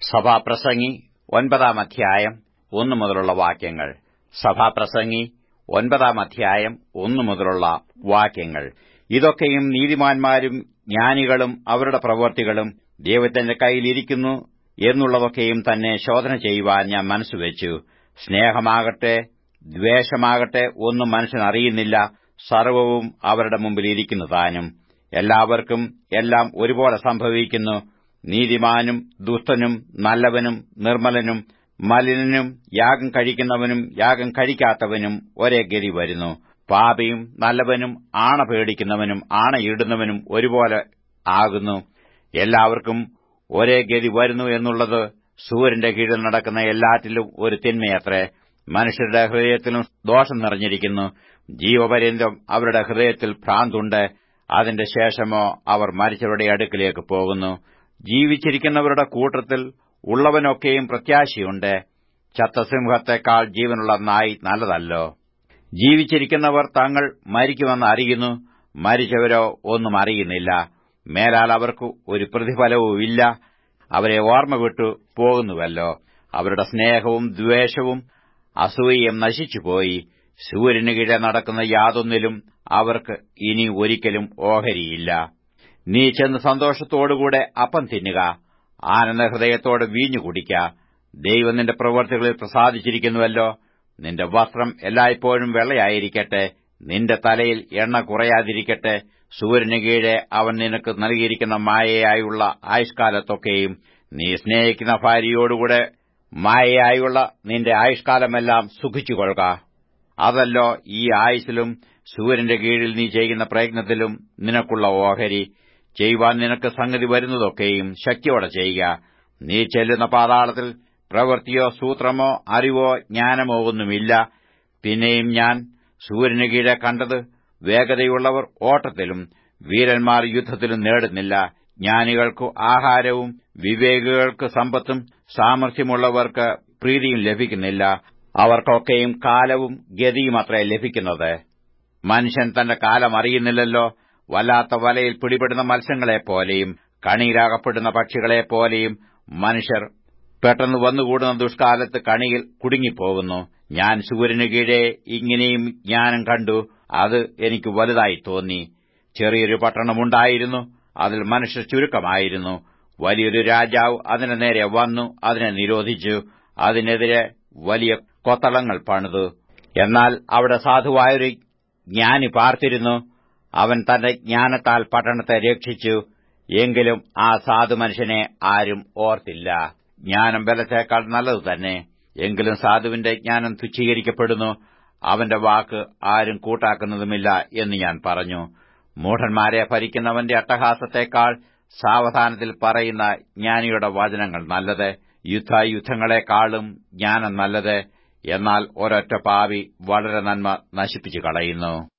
സഭാപ്രസംഗി 9-ാം അധ്യായം 1 മുതലുള്ള വാക്യങ്ങൾ. സഭാപ്രസംഗി 9-ാം അധ്യായം 1 മുതലുള്ള വാക്യങ്ങൾ. ഇതൊക്കെയും നീതിമാന്മാരും ജ്ഞാനികളും അവരുടെ പ്രവൃത്തികളും ദൈവത്തിന്റെ കയ്യിലിരിക്കുന്നു എന്നുള്ളതൊക്കെയും തന്നെ ശോധന ചെയ്യുവാൻ ഞാൻ മനസ്സുവെച്ചു. സ്നേഹമാകട്ടെ ദ്വേഷമാകട്ടെ ഒന്നും മനുഷ്യനറിയുന്നില്ല, സർവ്വവും അവരുടെ മുമ്പിൽ ഇരിക്കുന്നു താനും. എല്ലാവർക്കും എല്ലാം ഒരുപോലെ സംഭവിക്കുന്നു. നീതിമാനും ദുഷ്ടനും നല്ലവനും നിർമ്മലനും മലിനനും യാഗം കഴിക്കുന്നവനും യാഗം കഴിക്കാത്തവനും ഒരേ ഗതി വരുന്നു. പാപിയും നല്ലവനും ആണ പേടിക്കുന്നവനും ആണയിടുന്നവനും ഒരുപോലെ ആകുന്നു. എല്ലാവർക്കും ഒരേ ഗതി വരുന്നു എന്നുള്ളത് സൂര്യന്റെ കീഴിൽ നടക്കുന്ന എല്ലാറ്റിലും ഒരു തിന്മയത്രേ. മനുഷ്യരുടെ ഹൃദയത്തിലും ദോഷം നിറഞ്ഞിരിക്കുന്നു. ജീവപര്യന്തം അവരുടെ ഹൃദയത്തിൽ ഭ്രാന്തുണ്ട്. അതിന്റെ ശേഷമോ അവർ മരിച്ചവരുടെ അടുക്കിലേക്ക് പോകുന്നു. ജീവിച്ചിരിക്കുന്നവരുടെ കൂട്ടത്തിൽ ഉള്ളവനൊക്കെയും പ്രത്യാശയുണ്ട്. ചത്ത സിംഹത്തെക്കാൾ ജീവനുള്ള നായ് നല്ലതല്ലോ. ജീവിച്ചിരിക്കുന്നവർ തങ്ങൾ മരിക്കുമെന്ന് അറിയുന്നു, മരിച്ചവരോ ഒന്നും അറിയുന്നില്ല. മേലാൽ അവർക്ക് ഒരു പ്രതിഫലവുമില്ല. അവരെ ഓർമ്മ വിട്ടു പോകുന്നുവല്ലോ. അവരുടെ സ്നേഹവും ദ്വേഷവും അസൂയയും നശിച്ചുപോയി. സൂര്യന് കീഴെ നടക്കുന്ന യാതൊന്നിലും അവർക്ക് ഇനി ഒരിക്കലും ഓഹരിയില്ല. നീ ചെന്ന് സന്തോഷത്തോടുകൂടെ അപ്പം തിന്നുക, ആനന്ദഹൃദയത്തോടെ വീഞ്ഞു കുടിക്ക. ദൈവം നിന്റെ പ്രവൃത്തികളിൽ പ്രസാദിച്ചിരിക്കുന്നുവല്ലോ. നിന്റെ വസ്ത്രം എല്ലായ്പ്പോഴും വെള്ളയായിരിക്കട്ടെ, നിന്റെ തലയിൽ എണ്ണ കുറയാതിരിക്കട്ടെ. സൂര്യന് കീഴെ അവൻ നിനക്ക് നൽകിയിരിക്കുന്ന മായയായുള്ള ആയുഷ്കാലത്തൊക്കെയും നീ സ്നേഹിക്കുന്ന ഭാര്യയോടുകൂടെ മായയായുള്ള നിന്റെ ആയുഷ്കാലമെല്ലാം സുഖിച്ചുകൊള്ളുക. അതല്ലോ ഈ ആയുസ്സിലും സൂര്യന്റെ കീഴിൽ നീ ചെയ്യുന്ന പ്രയത്നത്തിലും നിനക്കുള്ള ഓഹരി. ചെയ്യുവാൻ നിനക്ക് സംഗതി വരുന്നതൊക്കെയും ശക്തിയോടെ ചെയ്യുക. നീ ചെല്ലുന്ന പാതാളത്തിൽ പ്രവൃത്തിയോ സൂത്രമോ അറിവോ ജ്ഞാനമോ ഒന്നുമില്ല. പിന്നെയും ഞാൻ സൂര്യന് കീഴെ കണ്ടത്, വേഗതയുള്ളവർ ഓട്ടത്തിലും വീരന്മാർ യുദ്ധത്തിലും നേടുന്നില്ല. ജ്ഞാനികൾക്കു ആഹാരവും വിവേകികൾക്ക് സമ്പത്തും സാമർഥ്യമുള്ളവർക്ക് പ്രീതിയും ലഭിക്കുന്നില്ല. അവർക്കൊക്കെയും കാലവും ഗതിയും അത്രേ ലഭിക്കുന്നത്. മനുഷ്യൻ തന്റെ കാലം അറിയുന്നില്ലല്ലോ. വല്ലാത്ത വലയിൽ പിടിപെടുന്ന മത്സ്യങ്ങളെപ്പോലെയും കണിയിലകപ്പെടുന്ന പക്ഷികളെപ്പോലെയും മനുഷ്യർ പെട്ടെന്ന് വന്നുകൂടുന്ന ദുഷ്കാലത്ത് കണിയിൽ കുടുങ്ങിപ്പോകുന്നു. ഞാൻ സൂര്യന് കീഴെ ഇങ്ങനെയും ജ്ഞാനം കണ്ടു. അത് എനിക്ക് വലുതായി തോന്നി. ചെറിയൊരു പട്ടണമുണ്ടായിരുന്നു, അതിൽ മനുഷ്യർ ചുരുക്കമായിരുന്നു. വലിയൊരു രാജാവ് അതിന്റെ നേരെ വന്നു അതിനെ നിരോധിച്ചു. അതിനെതിരെ വലിയ കൊത്തളങ്ങൾ പണിതു. എന്നാൽ അവിടെ സാധുവായൊരു ജ്ഞാനി പാർത്തിരുന്നു. അവൻ തന്റെ ജ്ഞാനത്താൽ പട്ടണത്തെ രക്ഷിച്ചു. എങ്കിലും ആ സാധു മനുഷ്യനെ ആരും ഓർത്തില്ല. ജ്ഞാനം ബലത്തേക്കാൾ നല്ലതു തന്നെ. എങ്കിലും സാധുവിന്റെ ജ്ഞാനം തുച്ഛീകരിക്കപ്പെടുന്നു. അവന്റെ വാക്ക് ആരും കൂട്ടാക്കുന്നതുമില്ല എന്ന് ഞാൻ പറഞ്ഞു. മൂഢന്മാരെ ഭരിക്കുന്നവന്റെ അട്ടഹാസത്തെക്കാൾ സാവധാനത്തിൽ പറയുന്ന ജ്ഞാനിയുടെ വചനങ്ങൾ നല്ലത്. യുദ്ധങ്ങളെക്കാളും ജ്ഞാനം നല്ലത്. എന്നാൽ ഒരൊറ്റ പാപി വളരെ നന്മ നശിപ്പിച്ചു കളയുന്നു.